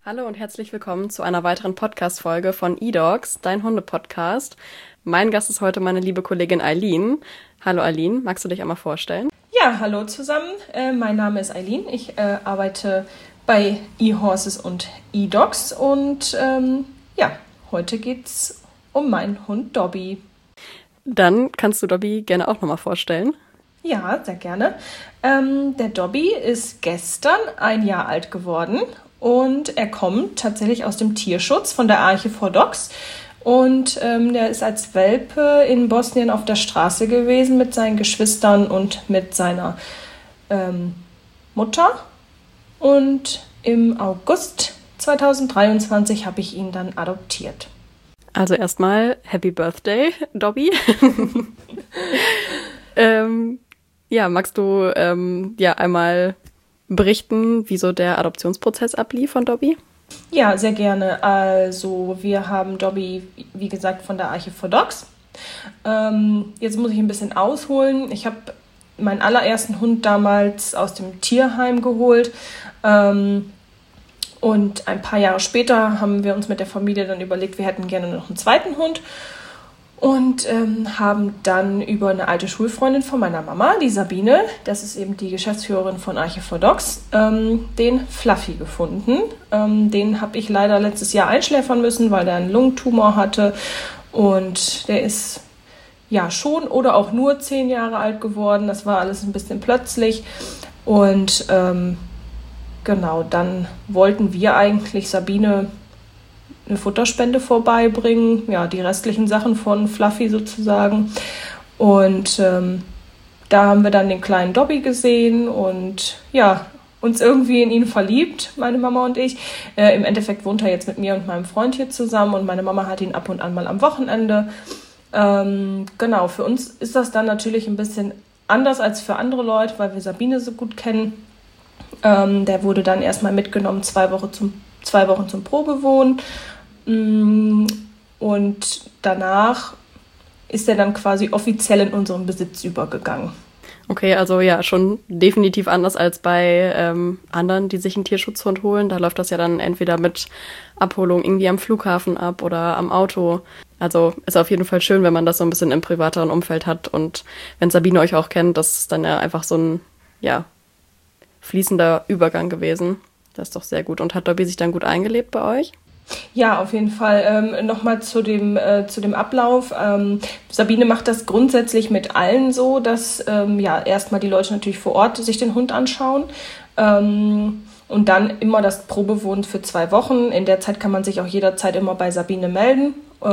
Hallo und herzlich willkommen zu einer weiteren Podcast-Folge von eDogs, dein Hunde-Podcast. Mein Gast ist heute meine liebe Kollegin Eileen. Hallo Eileen, magst du dich einmal vorstellen? Ja, hallo zusammen. Mein Name ist Eileen. Ich arbeite bei eHorses und eDogs und heute geht's um meinen Hund Dobby. Dann kannst du Dobby gerne auch nochmal vorstellen. Ja, sehr gerne. Der Dobby ist gestern 1 Jahr alt geworden und er kommt tatsächlich aus dem Tierschutz von der Arche for Dogs. Und der ist als Welpe in Bosnien auf der Straße gewesen mit seinen Geschwistern und mit seiner Mutter. Und im August 2023 habe ich ihn dann adoptiert. Also erstmal Happy Birthday, Dobby. Magst du einmal berichten, wie so der Adoptionsprozess ablief von Dobby? Ja, sehr gerne. Also wir haben Dobby, wie gesagt, von der Arche for Dogs. Jetzt muss ich ein bisschen ausholen. Ich habe meinen allerersten Hund damals aus dem Tierheim geholt. Und ein paar Jahre später haben wir uns mit der Familie dann überlegt, wir hätten gerne noch einen zweiten Hund. Und haben dann über eine alte Schulfreundin von meiner Mama, die Sabine, das ist eben die Geschäftsführerin von Arche for Dogs, den Fluffy gefunden. Den habe ich leider letztes Jahr einschläfern müssen, weil er einen Lungentumor hatte. Und der ist ja schon oder auch nur 10 Jahre alt geworden. Das war alles ein bisschen plötzlich. Und genau, dann wollten wir eigentlich Sabine eine Futterspende vorbeibringen, ja, die restlichen Sachen von Fluffy sozusagen. Und da haben wir dann den kleinen Dobby gesehen und ja, uns irgendwie in ihn verliebt, meine Mama und ich. Im Endeffekt wohnt er jetzt mit mir und meinem Freund hier zusammen und meine Mama hat ihn ab und an mal am Wochenende. Genau, für uns ist das dann natürlich ein bisschen anders als für andere Leute, weil wir Sabine so gut kennen. Der wurde dann erstmal mitgenommen, 2 Wochen zum Probewohnen. Und danach ist er dann quasi offiziell in unseren Besitz übergegangen. Okay, also ja, schon definitiv anders als bei anderen, die sich einen Tierschutzhund holen. Da läuft das ja dann entweder mit Abholung irgendwie am Flughafen ab oder am Auto. Also ist auf jeden Fall schön, wenn man das so ein bisschen im privateren Umfeld hat. Und wenn Sabine euch auch kennt, das ist dann ja einfach so ein, ja, fließender Übergang gewesen. Das ist doch sehr gut. Und hat Dobby sich dann gut eingelebt bei euch? Ja, auf jeden Fall. Nochmal zu dem Ablauf. Sabine macht das grundsätzlich mit allen so, dass erstmal die Leute natürlich vor Ort sich den Hund anschauen und dann immer das Probewohnen für 2 Wochen. In der Zeit kann man sich auch jederzeit immer bei Sabine melden.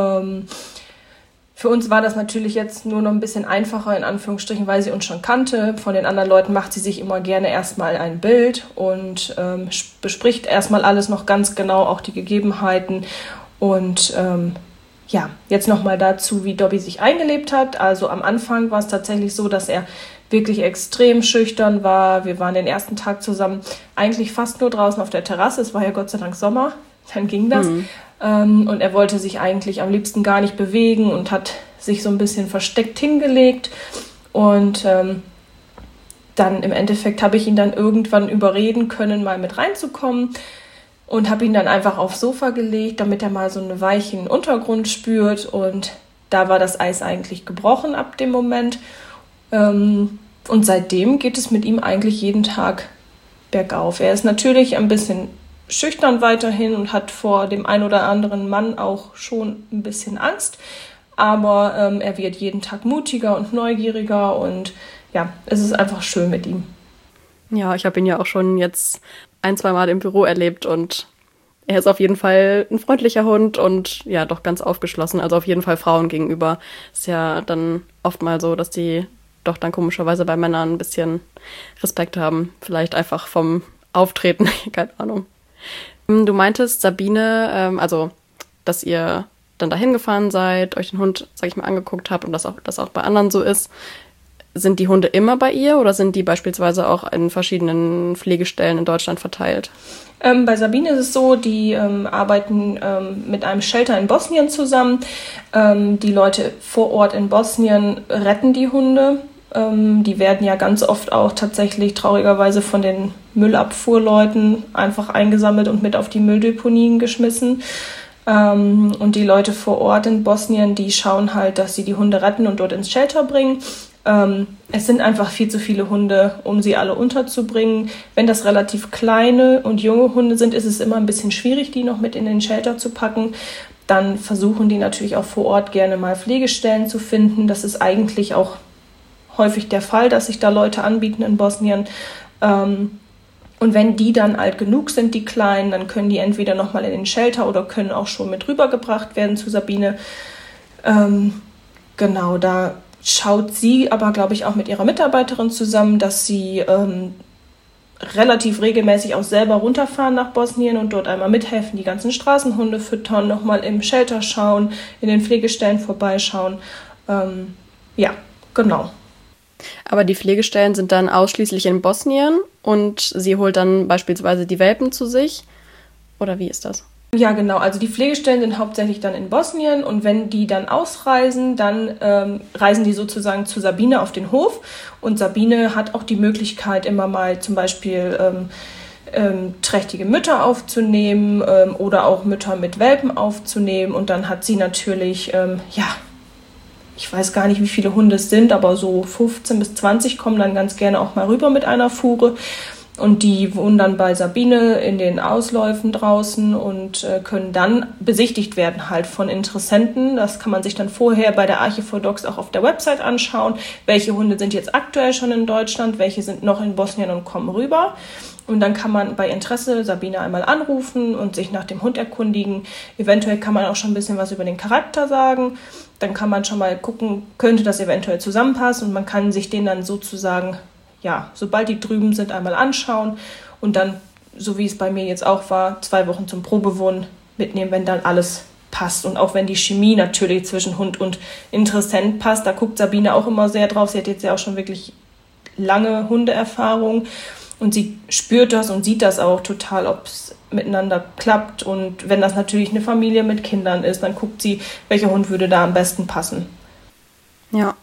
Für uns war das natürlich jetzt nur noch ein bisschen einfacher, in Anführungsstrichen, weil sie uns schon kannte. Von den anderen Leuten macht sie sich immer gerne erstmal ein Bild und bespricht erstmal alles noch ganz genau, auch die Gegebenheiten. Und jetzt nochmal dazu, wie Dobby sich eingelebt hat. Also am Anfang war es tatsächlich so, dass er wirklich extrem schüchtern war. Wir waren den ersten Tag zusammen eigentlich fast nur draußen auf der Terrasse. Es war ja Gott sei Dank Sommer, dann ging das. Und er wollte sich eigentlich am liebsten gar nicht bewegen und hat sich so ein bisschen versteckt hingelegt. Und dann im Endeffekt habe ich ihn dann irgendwann überreden können, mal mit reinzukommen und habe ihn dann einfach aufs Sofa gelegt, damit er mal so einen weichen Untergrund spürt. Und da war das Eis eigentlich gebrochen ab dem Moment. Und seitdem geht es mit ihm eigentlich jeden Tag bergauf. Er ist natürlich ein bisschen schüchtern weiterhin und hat vor dem ein oder anderen Mann auch schon ein bisschen Angst. Aber er wird jeden Tag mutiger und neugieriger und ja, es ist einfach schön mit ihm. Ja, ich habe ihn ja auch schon jetzt 1-2 Mal im Büro erlebt und er ist auf jeden Fall ein freundlicher Hund und ja, doch ganz aufgeschlossen. Also auf jeden Fall Frauen gegenüber. Ist ja dann oft mal so, dass die doch dann komischerweise bei Männern ein bisschen Respekt haben. Vielleicht einfach vom Auftreten, keine Ahnung. Du meintest, Sabine, dass ihr dann dahin gefahren seid, euch den Hund, sag ich mal, angeguckt habt und das auch bei anderen so ist. Sind die Hunde immer bei ihr oder sind die beispielsweise auch in verschiedenen Pflegestellen in Deutschland verteilt? Bei Sabine ist es so, die arbeiten mit einem Shelter in Bosnien zusammen. Die Leute vor Ort in Bosnien retten die Hunde. Die werden ja ganz oft auch tatsächlich traurigerweise von den Müllabfuhrleuten einfach eingesammelt und mit auf die Mülldeponien geschmissen. Und die Leute vor Ort in Bosnien, die schauen halt, dass sie die Hunde retten und dort ins Shelter bringen. Es sind einfach viel zu viele Hunde, um sie alle unterzubringen. Wenn das relativ kleine und junge Hunde sind, ist es immer ein bisschen schwierig, die noch mit in den Shelter zu packen. Dann versuchen die natürlich auch vor Ort gerne mal Pflegestellen zu finden. Das ist eigentlich auch häufig der Fall, dass sich da Leute anbieten in Bosnien. Und wenn die dann alt genug sind, die Kleinen, dann können die entweder nochmal in den Shelter oder können auch schon mit rübergebracht werden zu Sabine. Genau, da schaut sie aber, glaube ich, auch mit ihrer Mitarbeiterin zusammen, dass sie relativ regelmäßig auch selber runterfahren nach Bosnien und dort einmal mithelfen, die ganzen Straßenhunde füttern, nochmal im Shelter schauen, in den Pflegestellen vorbeischauen. Ja, genau. Aber die Pflegestellen sind dann ausschließlich in Bosnien und sie holt dann beispielsweise die Welpen zu sich? Oder wie ist das? Ja, genau. Also die Pflegestellen sind hauptsächlich dann in Bosnien und wenn die dann ausreisen, dann reisen die sozusagen zu Sabine auf den Hof und Sabine hat auch die Möglichkeit, immer mal zum Beispiel trächtige Mütter aufzunehmen oder auch Mütter mit Welpen aufzunehmen und dann hat sie natürlich, ich weiß gar nicht, wie viele Hunde es sind, aber so 15 bis 20 kommen dann ganz gerne auch mal rüber mit einer Fuhre. Und die wohnen dann bei Sabine in den Ausläufen draußen und können dann besichtigt werden halt von Interessenten. Das kann man sich dann vorher bei der Arche for Dogs auch auf der Website anschauen. Welche Hunde sind jetzt aktuell schon in Deutschland, welche sind noch in Bosnien und kommen rüber. Und dann kann man bei Interesse Sabine einmal anrufen und sich nach dem Hund erkundigen. Eventuell kann man auch schon ein bisschen was über den Charakter sagen. Dann kann man schon mal gucken, könnte das eventuell zusammenpassen und man kann sich den dann sozusagen, ja, sobald die drüben sind, einmal anschauen und dann, so wie es bei mir jetzt auch war, 2 Wochen zum Probewohnen mitnehmen, wenn dann alles passt. Und auch wenn die Chemie natürlich zwischen Hund und Interessent passt, da guckt Sabine auch immer sehr drauf. Sie hat jetzt ja auch schon wirklich lange Hundeerfahrung und sie spürt das und sieht das auch total, ob es miteinander klappt. Und wenn das natürlich eine Familie mit Kindern ist, dann guckt sie, welcher Hund würde da am besten passen. Ja.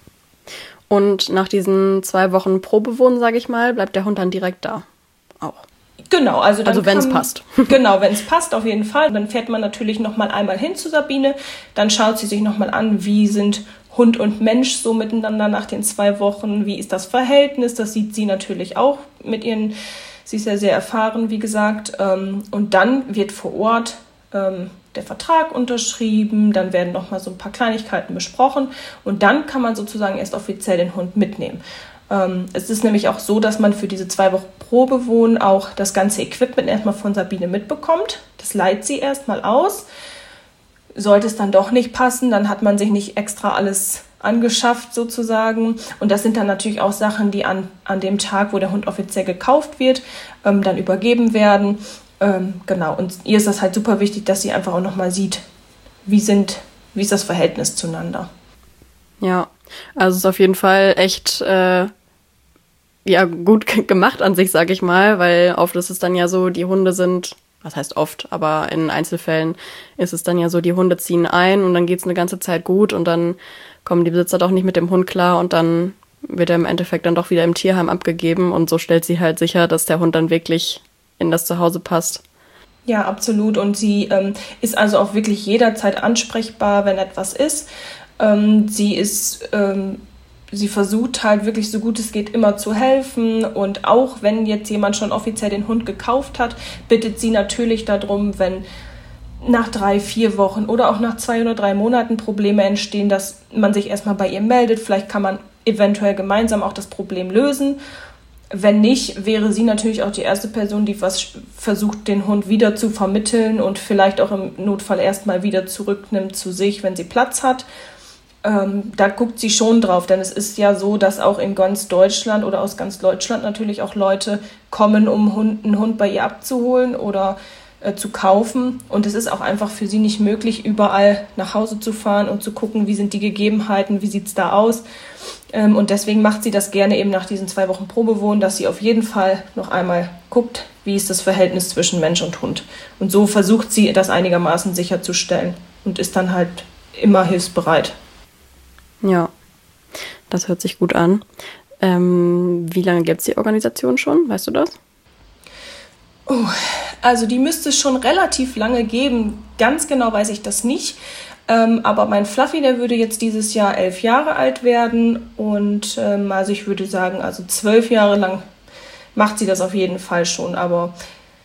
Und nach diesen 2 Wochen Probewohnen, sage ich mal, bleibt der Hund dann direkt da auch. Genau, also wenn es passt. Genau, wenn es passt, auf jeden Fall. Dann fährt man natürlich nochmal einmal hin zu Sabine. Dann schaut sie sich nochmal an, wie sind Hund und Mensch so miteinander nach den 2 Wochen. Wie ist das Verhältnis? Das sieht sie natürlich auch mit ihren, sie ist ja sehr erfahren, wie gesagt. Und dann wird vor Ort der Vertrag unterschrieben, dann werden nochmal so ein paar Kleinigkeiten besprochen und dann kann man sozusagen erst offiziell den Hund mitnehmen. Es ist nämlich auch so, dass man für diese 2 Wochen Probewohnen auch das ganze Equipment erstmal von Sabine mitbekommt. Das leiht sie erstmal aus. Sollte es dann doch nicht passen, dann hat man sich nicht extra alles angeschafft sozusagen. Und das sind dann natürlich auch Sachen, die an dem Tag, wo der Hund offiziell gekauft wird, dann übergeben werden. Genau, und ihr ist das halt super wichtig, dass sie einfach auch nochmal sieht, wie ist das Verhältnis zueinander. Ja, also es ist auf jeden Fall echt gut gemacht an sich, sage ich mal, weil oft ist es dann ja so, die Hunde sind, was heißt oft, aber in Einzelfällen ist es dann ja so, die Hunde ziehen ein und dann geht's eine ganze Zeit gut und dann kommen die Besitzer doch nicht mit dem Hund klar und dann wird er im Endeffekt dann doch wieder im Tierheim abgegeben und so stellt sie halt sicher, dass der Hund dann wirklich in das Zuhause passt. Ja, absolut. Und sie ist also auch wirklich jederzeit ansprechbar, wenn etwas ist. Sie versucht halt wirklich so gut es geht immer zu helfen. Und auch wenn jetzt jemand schon offiziell den Hund gekauft hat, bittet sie natürlich darum, wenn nach 3-4 Wochen oder auch nach 2 oder 3 Monaten Probleme entstehen, dass man sich erstmal bei ihr meldet. Vielleicht kann man eventuell gemeinsam auch das Problem lösen. Wenn nicht, wäre sie natürlich auch die erste Person, die versucht, den Hund wieder zu vermitteln und vielleicht auch im Notfall erstmal wieder zurücknimmt zu sich, wenn sie Platz hat. Da guckt sie schon drauf, denn es ist ja so, dass auch in ganz Deutschland oder aus ganz Deutschland natürlich auch Leute kommen, um einen Hund bei ihr abzuholen oder zu kaufen. Und es ist auch einfach für sie nicht möglich, überall nach Hause zu fahren und zu gucken, wie sind die Gegebenheiten, wie sieht es da aus. Und deswegen macht sie das gerne eben nach diesen 2 Wochen Probewohnen, dass sie auf jeden Fall noch einmal guckt, wie ist das Verhältnis zwischen Mensch und Hund. Und so versucht sie, das einigermaßen sicherzustellen und ist dann halt immer hilfsbereit. Ja, das hört sich gut an. Wie lange gibt es die Organisation schon? Weißt du das? Oh, also die müsste es schon relativ lange geben. Ganz genau weiß ich das nicht. Aber mein Fluffy, der würde jetzt dieses Jahr 11 Jahre alt werden. Und also ich würde sagen, also 12 Jahre lang macht sie das auf jeden Fall schon. Aber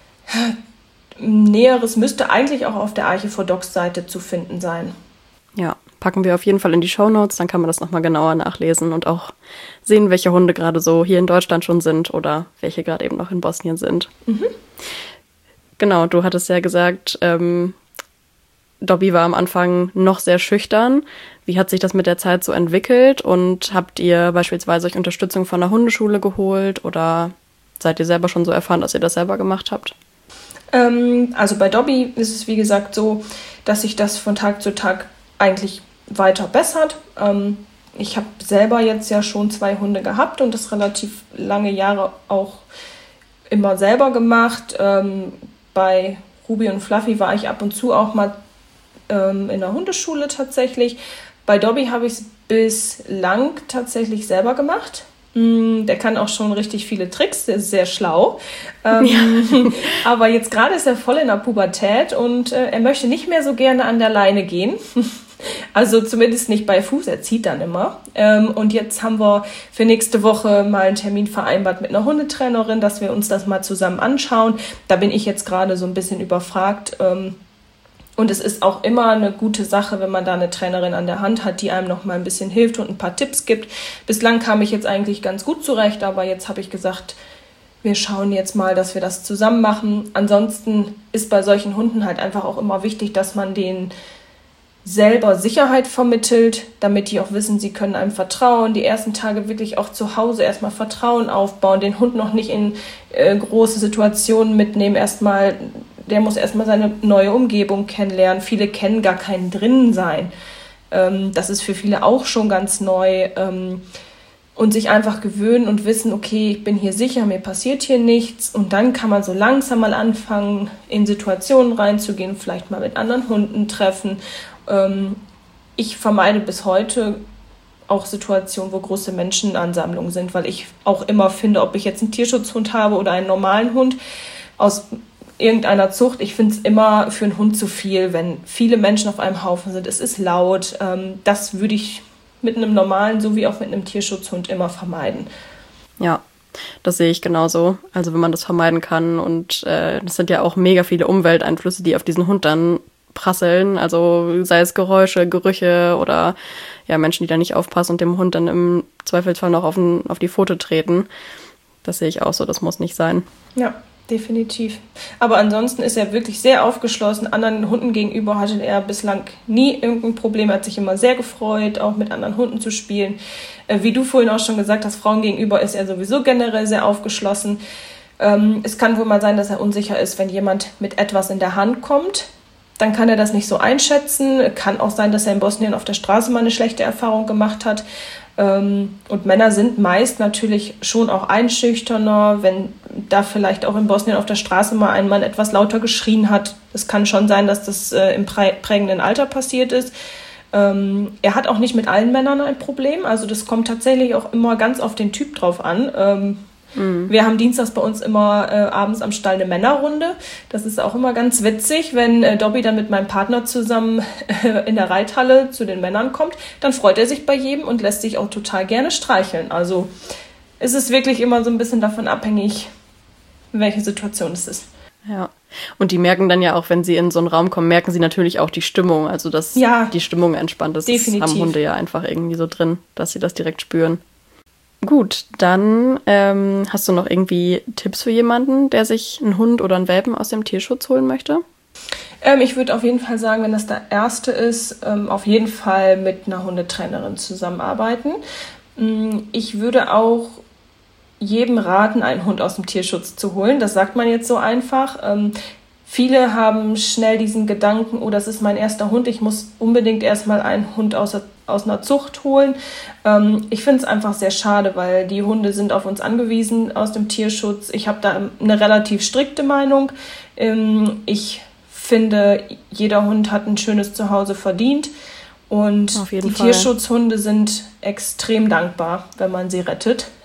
Näheres müsste eigentlich auch auf der Arche for Dogs Seite zu finden sein. Ja, packen wir auf jeden Fall in die Shownotes, dann kann man das nochmal genauer nachlesen und auch sehen, welche Hunde gerade so hier in Deutschland schon sind oder welche gerade eben noch in Bosnien sind. Mhm. Genau, du hattest ja gesagt, Dobby war am Anfang noch sehr schüchtern. Wie hat sich das mit der Zeit so entwickelt und habt ihr beispielsweise euch Unterstützung von der Hundeschule geholt oder seid ihr selber schon so erfahren, dass ihr das selber gemacht habt? Also bei Dobby ist es wie gesagt so, dass sich das von Tag zu Tag eigentlich weiter bessert. Ich habe selber jetzt ja schon 2 Hunde gehabt und das relativ lange Jahre auch immer selber gemacht. Bei Ruby und Fluffy war ich ab und zu auch mal in der Hundeschule tatsächlich. Bei Dobby habe ich es bislang tatsächlich selber gemacht. Der kann auch schon richtig viele Tricks, der ist sehr schlau. Ja. Aber jetzt gerade ist er voll in der Pubertät und er möchte nicht mehr so gerne an der Leine gehen. Also zumindest nicht bei Fuß, er zieht dann immer. Und jetzt haben wir für nächste Woche mal einen Termin vereinbart mit einer Hundetrainerin, dass wir uns das mal zusammen anschauen. Da bin ich jetzt gerade so ein bisschen überfragt. Und es ist auch immer eine gute Sache, wenn man da eine Trainerin an der Hand hat, die einem noch mal ein bisschen hilft und ein paar Tipps gibt. Bislang kam ich jetzt eigentlich ganz gut zurecht, aber jetzt habe ich gesagt, wir schauen jetzt mal, dass wir das zusammen machen. Ansonsten ist bei solchen Hunden halt einfach auch immer wichtig, dass man denen selber Sicherheit vermittelt, damit die auch wissen, sie können einem vertrauen. Die ersten Tage wirklich auch zu Hause erstmal Vertrauen aufbauen, den Hund noch nicht in große Situationen mitnehmen, der muss erstmal seine neue Umgebung kennenlernen. Viele kennen gar kein Drinnensein. Das ist für viele auch schon ganz neu. Und sich einfach gewöhnen und wissen, okay, ich bin hier sicher, mir passiert hier nichts. Und dann kann man so langsam mal anfangen, in Situationen reinzugehen, vielleicht mal mit anderen Hunden treffen. Ich vermeide bis heute auch Situationen, wo große Menschenansammlungen sind, weil ich auch immer finde, ob ich jetzt einen Tierschutzhund habe oder einen normalen Hund, aus irgendeiner Zucht. Ich finde es immer für einen Hund zu viel, wenn viele Menschen auf einem Haufen sind. Es ist laut. Das würde ich mit einem normalen sowie auch mit einem Tierschutzhund immer vermeiden. Ja, das sehe ich genauso. Also wenn man das vermeiden kann und das sind ja auch mega viele Umwelteinflüsse, die auf diesen Hund dann prasseln. Also sei es Geräusche, Gerüche oder ja Menschen, die da nicht aufpassen und dem Hund dann im Zweifelsfall noch auf die Pfote treten. Das sehe ich auch so. Das muss nicht sein. Ja. Definitiv. Aber ansonsten ist er wirklich sehr aufgeschlossen. Anderen Hunden gegenüber hatte er bislang nie irgendein Problem. Er hat sich immer sehr gefreut, auch mit anderen Hunden zu spielen. Wie du vorhin auch schon gesagt hast, Frauen gegenüber ist er sowieso generell sehr aufgeschlossen. Es kann wohl mal sein, dass er unsicher ist, wenn jemand mit etwas in der Hand kommt. Dann kann er das nicht so einschätzen. Kann auch sein, dass er in Bosnien auf der Straße mal eine schlechte Erfahrung gemacht hat. Und Männer sind meist natürlich schon auch einschüchterner, wenn da vielleicht auch in Bosnien auf der Straße mal ein Mann etwas lauter geschrien hat. Es kann schon sein, dass das im prägenden Alter passiert ist. Er hat auch nicht mit allen Männern ein Problem. Also das kommt tatsächlich auch immer ganz auf den Typ drauf an. Wir haben dienstags bei uns immer abends am Stall eine Männerrunde. Das ist auch immer ganz witzig, wenn Dobby dann mit meinem Partner zusammen in der Reithalle zu den Männern kommt, dann freut er sich bei jedem und lässt sich auch total gerne streicheln. Also es ist wirklich immer so ein bisschen davon abhängig, welche Situation es ist. Ja, und die merken dann ja auch, wenn sie in so einen Raum kommen, merken sie natürlich auch die Stimmung, also dass die Stimmung entspannt ist. Definitiv. Das haben Hunde ja einfach irgendwie so drin, dass sie das direkt spüren. Gut, dann hast du noch irgendwie Tipps für jemanden, der sich einen Hund oder einen Welpen aus dem Tierschutz holen möchte? Ich würde auf jeden Fall sagen, wenn das der erste ist, auf jeden Fall mit einer Hundetrainerin zusammenarbeiten. Ich würde auch jedem raten, einen Hund aus dem Tierschutz zu holen. Das sagt man jetzt so einfach. Viele haben schnell diesen Gedanken, oh, das ist mein erster Hund, ich muss unbedingt erstmal einen Hund aus einer Zucht holen. Ich finde es einfach sehr schade, weil die Hunde sind auf uns angewiesen aus dem Tierschutz. Ich habe da eine relativ strikte Meinung. Ich finde, jeder Hund hat ein schönes Zuhause verdient und die Tierschutzhunde sind extrem dankbar, wenn man sie rettet.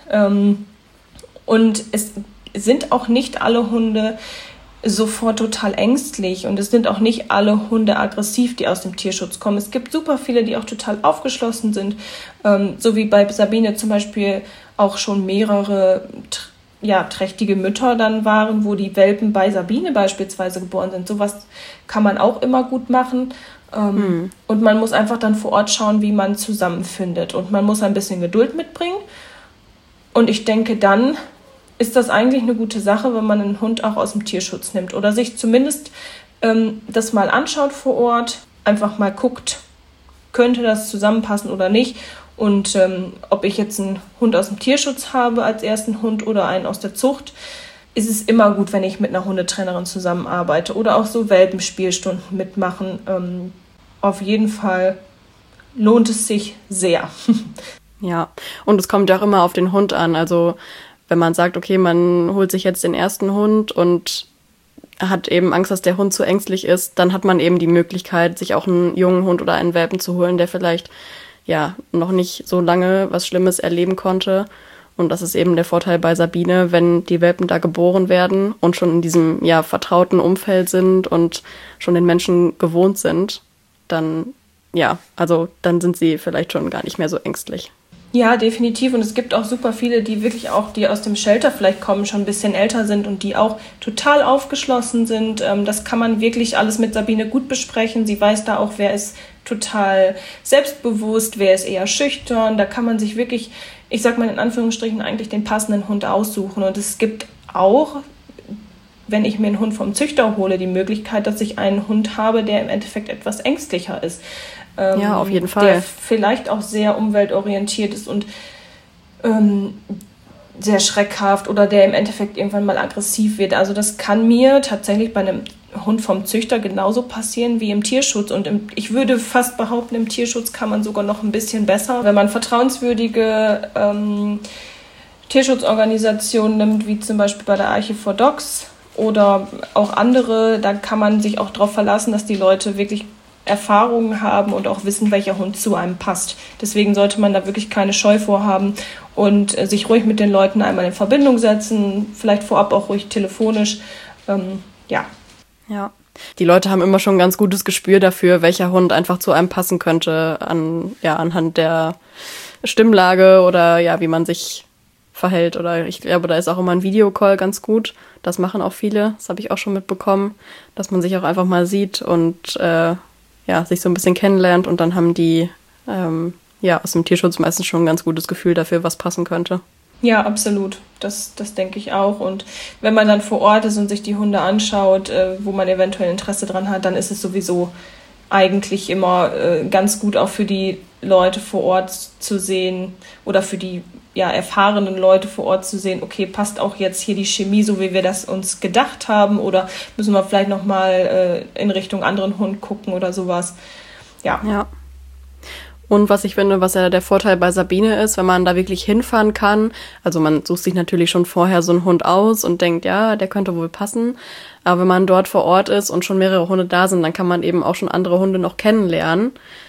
Und es sind auch nicht alle Hunde sofort total ängstlich und es sind auch nicht alle Hunde aggressiv, die aus dem Tierschutz kommen. Es gibt super viele, die auch total aufgeschlossen sind, so wie bei Sabine zum Beispiel auch schon mehrere trächtige Mütter dann waren, wo die Welpen bei Sabine beispielsweise geboren sind. Sowas kann man auch immer gut machen. Und man muss einfach dann vor Ort schauen, wie man zusammenfindet. Und man muss ein bisschen Geduld mitbringen. Und ich denke, dann ist das eigentlich eine gute Sache, wenn man einen Hund auch aus dem Tierschutz nimmt oder sich zumindest das mal anschaut vor Ort, einfach mal guckt, könnte das zusammenpassen oder nicht. Und ob ich jetzt einen Hund aus dem Tierschutz habe als ersten Hund oder einen aus der Zucht, ist es immer gut, wenn ich mit einer Hundetrainerin zusammenarbeite oder auch so Welpenspielstunden mitmachen. Auf jeden Fall lohnt es sich sehr. Ja, und es kommt ja auch immer auf den Hund an. Also wenn man sagt, okay, man holt sich jetzt den ersten Hund und hat eben Angst, dass der Hund zu ängstlich ist, dann hat man eben die Möglichkeit, sich auch einen jungen Hund oder einen Welpen zu holen, der vielleicht noch nicht so lange was Schlimmes erleben konnte. Und das ist eben der Vorteil bei Sabine, wenn die Welpen da geboren werden und schon in diesem vertrauten Umfeld sind und schon den Menschen gewohnt sind, dann dann sind sie vielleicht schon gar nicht mehr so ängstlich. Ja, definitiv. Und es gibt auch super viele, die wirklich auch, die aus dem Shelter vielleicht kommen, schon ein bisschen älter sind und die auch total aufgeschlossen sind. Das kann man wirklich alles mit Sabine gut besprechen. Sie weiß da auch, wer ist total selbstbewusst, wer ist eher schüchtern. Da kann man sich wirklich, ich sag mal in Anführungsstrichen, eigentlich den passenden Hund aussuchen. Und es gibt auch, wenn ich mir einen Hund vom Züchter hole, die Möglichkeit, dass ich einen Hund habe, der im Endeffekt etwas ängstlicher ist. Ja, auf jeden Fall. Der vielleicht auch sehr umweltorientiert ist und sehr schreckhaft oder der im Endeffekt irgendwann mal aggressiv wird. Also das kann mir tatsächlich bei einem Hund vom Züchter genauso passieren wie im Tierschutz. Und ich würde fast behaupten, im Tierschutz kann man sogar noch ein bisschen besser. Wenn man vertrauenswürdige Tierschutzorganisationen nimmt, wie zum Beispiel bei der Arche for Dogs oder auch andere, da kann man sich auch darauf verlassen, dass die Leute wirklich Erfahrungen haben und auch wissen, welcher Hund zu einem passt. Deswegen sollte man da wirklich keine Scheu vorhaben und sich ruhig mit den Leuten einmal in Verbindung setzen, vielleicht vorab auch ruhig telefonisch. Ja. Die Leute haben immer schon ein ganz gutes Gespür dafür, welcher Hund einfach zu einem passen könnte, anhand der Stimmlage oder wie man sich verhält. Oder ich glaube, da ist auch immer ein Videocall ganz gut. Das machen auch viele. Das habe ich auch schon mitbekommen, dass man sich auch einfach mal sieht und sich so ein bisschen kennenlernt und dann haben die aus dem Tierschutz meistens schon ein ganz gutes Gefühl dafür, was passen könnte. Ja, absolut. Das denke ich auch. Und wenn man dann vor Ort ist und sich die Hunde anschaut, wo man eventuell Interesse dran hat, dann ist es sowieso eigentlich immer ganz gut auch für die Leute vor Ort zu sehen oder für die erfahrenen Leute vor Ort zu sehen, okay, passt auch jetzt hier die Chemie, so wie wir das uns gedacht haben oder müssen wir vielleicht nochmal in Richtung anderen Hund gucken oder sowas. Ja. Und was ich finde, was ja der Vorteil bei Sabine ist, wenn man da wirklich hinfahren kann, also man sucht sich natürlich schon vorher so einen Hund aus und denkt, ja, der könnte wohl passen, aber wenn man dort vor Ort ist und schon mehrere Hunde da sind, dann kann man eben auch schon andere Hunde noch kennenlernen.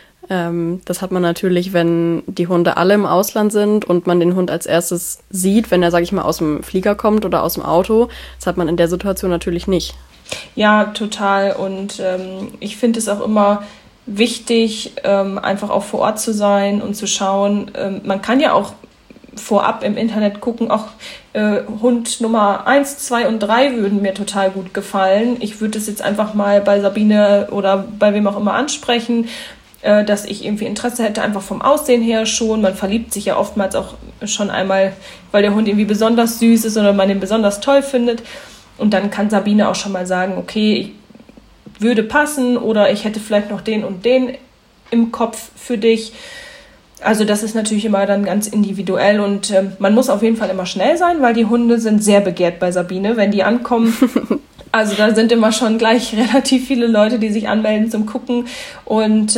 Das hat man natürlich, wenn die Hunde alle im Ausland sind und man den Hund als erstes sieht, wenn er, sag ich mal, aus dem Flieger kommt oder aus dem Auto. Das hat man in der Situation natürlich nicht. Ja, total. Und ich finde es auch immer wichtig, einfach auch vor Ort zu sein und zu schauen. Man kann ja auch vorab im Internet gucken, auch Hund Nummer 1, 2 und 3 würden mir total gut gefallen. Ich würde es jetzt einfach mal bei Sabine oder bei wem auch immer ansprechen, dass ich irgendwie Interesse hätte, einfach vom Aussehen her schon. Man verliebt sich ja oftmals auch schon einmal, weil der Hund irgendwie besonders süß ist oder man ihn besonders toll findet. Und dann kann Sabine auch schon mal sagen, okay, ich würde passen oder ich hätte vielleicht noch den und den im Kopf für dich. Also das ist natürlich immer dann ganz individuell und man muss auf jeden Fall immer schnell sein, weil die Hunde sind sehr begehrt bei Sabine, wenn die ankommen. Also da sind immer schon gleich relativ viele Leute, die sich anmelden zum Gucken und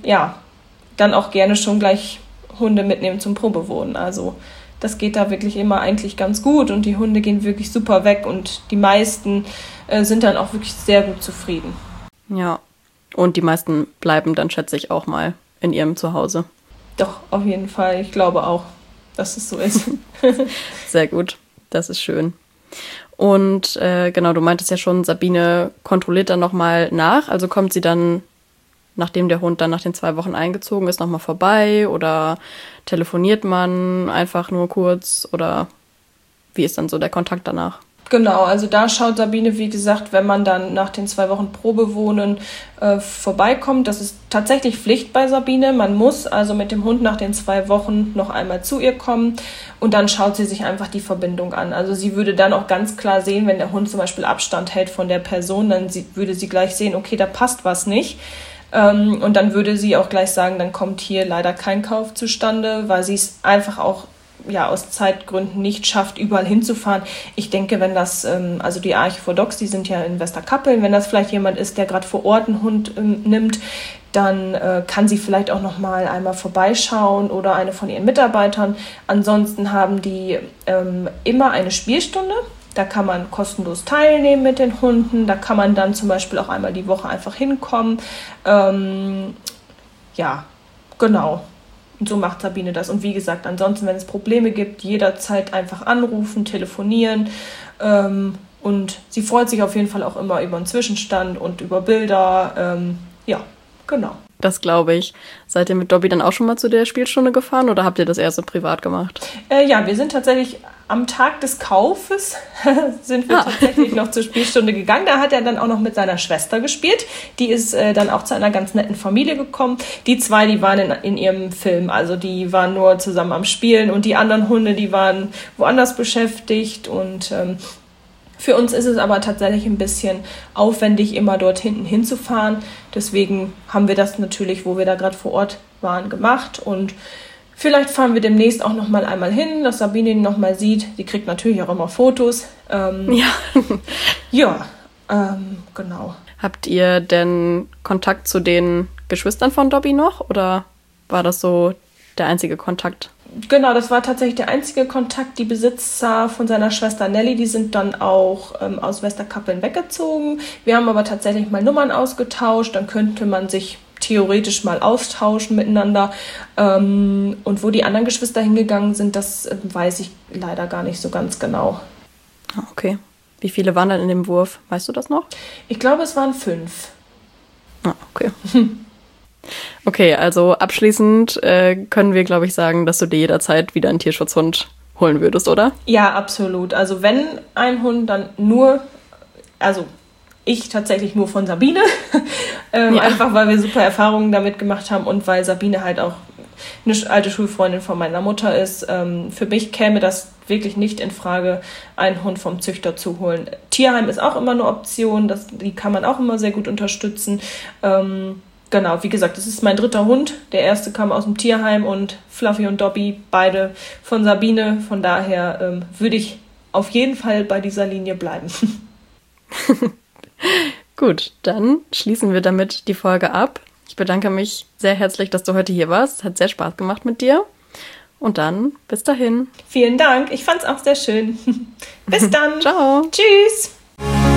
dann auch gerne schon gleich Hunde mitnehmen zum Probewohnen. Also das geht da wirklich immer eigentlich ganz gut und die Hunde gehen wirklich super weg und die meisten sind dann auch wirklich sehr gut zufrieden. Ja, und die meisten bleiben dann, schätze ich, auch mal in ihrem Zuhause. Doch, auf jeden Fall, ich glaube auch. dass es so ist. Sehr gut, das ist schön. Und genau, du meintest ja schon, Sabine kontrolliert dann nochmal nach. Also kommt sie dann, nachdem der Hund dann nach den 2 Wochen eingezogen ist, nochmal vorbei? Oder telefoniert man einfach nur kurz? Oder wie ist dann so der Kontakt danach? Genau, also da schaut Sabine, wie gesagt, wenn man dann nach den 2 Wochen Probewohnen vorbeikommt. Das ist tatsächlich Pflicht bei Sabine. Man muss also mit dem Hund nach den 2 Wochen noch einmal zu ihr kommen und dann schaut sie sich einfach die Verbindung an. Also sie würde dann auch ganz klar sehen, wenn der Hund zum Beispiel Abstand hält von der Person, dann würde sie gleich sehen, okay, da passt was nicht. Und dann würde sie auch gleich sagen, dann kommt hier leider kein Kauf zustande, weil sie es einfach auch aus Zeitgründen nicht schafft, überall hinzufahren. Ich denke, wenn das, also die Arche for Dogs, die sind ja in Westerkappeln, wenn das vielleicht jemand ist, der gerade vor Ort einen Hund nimmt, dann kann sie vielleicht auch noch mal einmal vorbeischauen oder eine von ihren Mitarbeitern. Ansonsten haben die immer eine Spielstunde. Da kann man kostenlos teilnehmen mit den Hunden. Da kann man dann zum Beispiel auch einmal die Woche einfach hinkommen. Genau. Und so macht Sabine das. Und wie gesagt, ansonsten, wenn es Probleme gibt, jederzeit einfach anrufen, telefonieren. Und sie freut sich auf jeden Fall auch immer über einen Zwischenstand und über Bilder. Genau. Das glaube ich. Seid ihr mit Dobby dann auch schon mal zu der Spielstunde gefahren oder habt ihr das eher so privat gemacht? Wir sind tatsächlich am Tag des Kaufes tatsächlich noch zur Spielstunde gegangen. Da hat er dann auch noch mit seiner Schwester gespielt. Die ist dann auch zu einer ganz netten Familie gekommen. Die 2, die waren in ihrem Film. Also die waren nur zusammen am Spielen und die anderen Hunde, die waren woanders beschäftigt. Und für uns ist es aber tatsächlich ein bisschen aufwendig, immer dort hinten hinzufahren. Deswegen haben wir das natürlich, wo wir da gerade vor Ort waren, gemacht. Und vielleicht fahren wir demnächst auch noch mal einmal hin, dass Sabine ihn noch mal sieht. Sie kriegt natürlich auch immer Fotos. Genau. Habt ihr denn Kontakt zu den Geschwistern von Dobby noch? Oder war das so der einzige Kontakt? Genau, das war tatsächlich der einzige Kontakt. Die Besitzer von seiner Schwester Nelly, die sind dann auch aus Westerkappeln weggezogen. Wir haben aber tatsächlich mal Nummern ausgetauscht. Dann könnte man sich theoretisch mal austauschen miteinander. Und wo die anderen Geschwister hingegangen sind, das weiß ich leider gar nicht so ganz genau. Okay. Wie viele waren dann in dem Wurf? Weißt du das noch? Ich glaube, es waren 5. Okay. Okay, also abschließend können wir, glaube ich, sagen, dass du dir jederzeit wieder einen Tierschutzhund holen würdest, oder? Ja, absolut. Also wenn ein Hund, dann nur, also ich tatsächlich nur von Sabine, einfach weil wir super Erfahrungen damit gemacht haben und weil Sabine halt auch eine alte Schulfreundin von meiner Mutter ist. Für mich käme das wirklich nicht in Frage, einen Hund vom Züchter zu holen. Tierheim ist auch immer eine Option, die kann man auch immer sehr gut unterstützen. Genau, wie gesagt, das ist mein 3. Hund. Der erste kam aus dem Tierheim und Fluffy und Dobby, beide von Sabine. Von daher würde ich auf jeden Fall bei dieser Linie bleiben. Gut, dann schließen wir damit die Folge ab. Ich bedanke mich sehr herzlich, dass du heute hier warst. Hat sehr Spaß gemacht mit dir. Und dann bis dahin. Vielen Dank, ich fand's auch sehr schön. Bis dann. Ciao. Tschüss.